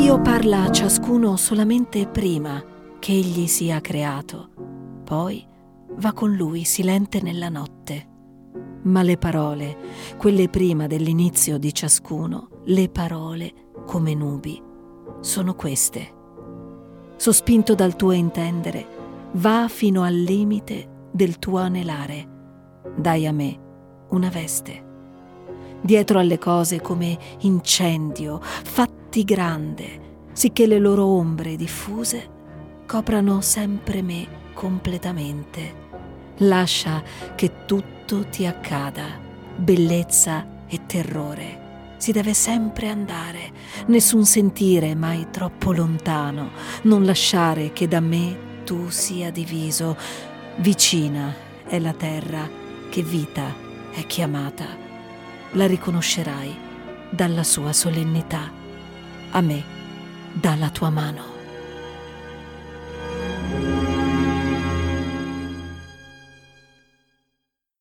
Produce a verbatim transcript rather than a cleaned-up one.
Dio parla a ciascuno solamente prima che egli sia creato, poi va con lui silente nella notte. Ma le parole, quelle prima dell'inizio di ciascuno, le parole come nubi, sono queste. Sospinto dal tuo intendere, va fino al limite del tuo anelare. Dai a me una veste. Dietro alle cose come incendio, fatti grande, sicché le loro ombre diffuse coprano sempre me completamente. Lascia che tutto ti accada, bellezza e terrore. Si deve sempre andare, nessun sentire mai troppo lontano, non lasciare che da me tu sia diviso. Vicina è la terra che vita è chiamata. La riconoscerai dalla sua solennità. A me dà la tua mano.